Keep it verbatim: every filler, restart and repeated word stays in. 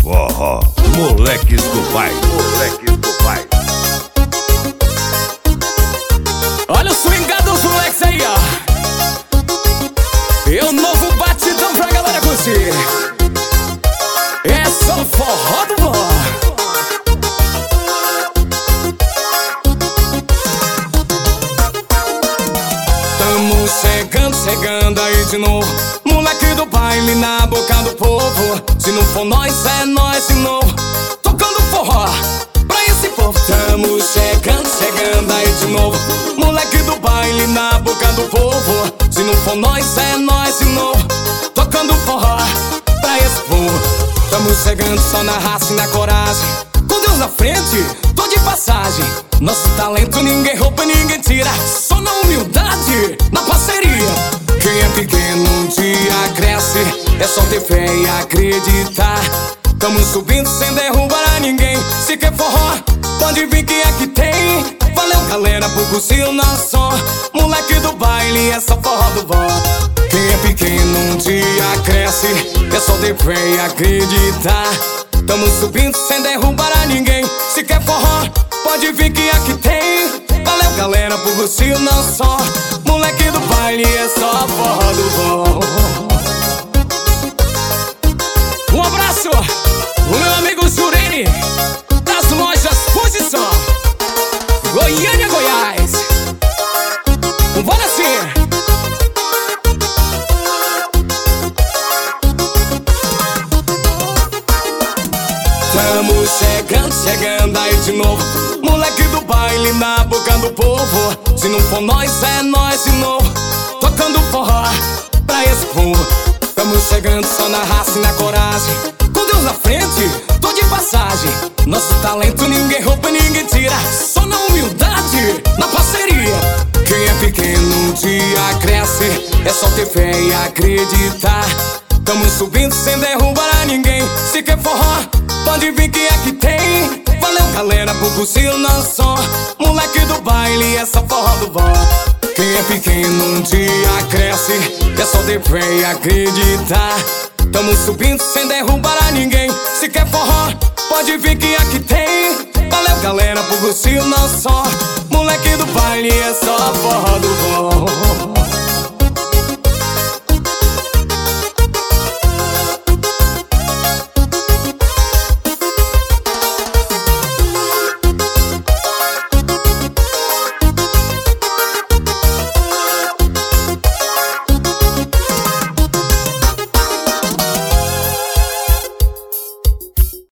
forró, moleques do pai, moleques do pai. Olha o swingado dos moleques aí, ó. E o novo batidão pra galera curtir. É só forró do bom. Tamo chegando, chegando aí de novo. Moleque do baile na boca do povo. Se não for nós, é nós de novo. Tocando forró pra esse povo. Tamo chegando, chegando aí de novo. Moleque do baile na boca do povo. Se não for nós, é nós de novo. Tocando forró pra esse povo. Tamo chegando só na raça e na coragem. Com Deus na frente, tô de passagem. Nosso talento ninguém rouba, ninguém tira. Só na humildade, na parceria. Quem é pequeno um dia cresce. É só ter fé e acreditar. Tamo subindo sem derrubar a ninguém. Se quer forró, pode vir que aqui tem. Valeu galera por curtir o nosso som. Moleque do baile é só forró do bom. Quem é pequeno um dia cresce. É só ter fé e acreditar. Tamo subindo sem derrubar a ninguém. Se quer forró, pode vir que aqui tem. Valeu galera por curtir o nosso som. Moleque do baile é só forró do bom. Um abraço, o meu amigo Zurene, das lojas Posição, Goiânia, Goiás. Bora assim. Tamo chegando, chegando aí de novo. Moleque do baile na boca do povo. Se não for nós, é nós de novo. Tocando forró pra esse povo. Tamo chegando só na raça e na coragem. Com Deus na frente, tô de passagem. Nosso talento ninguém rouba, ninguém tira. Só na humildade, na parceria. Quem é pequeno um dia cresce. É só ter fé e acreditar. Tamo subindo sem derrubar a ninguém. Se quer forró, pode vir que aqui tem. Valeu galera por curtir o nosso som. Moleque do baile é só forró do bom. Quem é pequeno um dia cresce. É só ter fé e acreditar. Tamo subindo sem derrubar a ninguém. Se quer forró, pode vir que aqui tem. Valeu galera por curtir o nosso som. Moleque do baile é só forró do bom.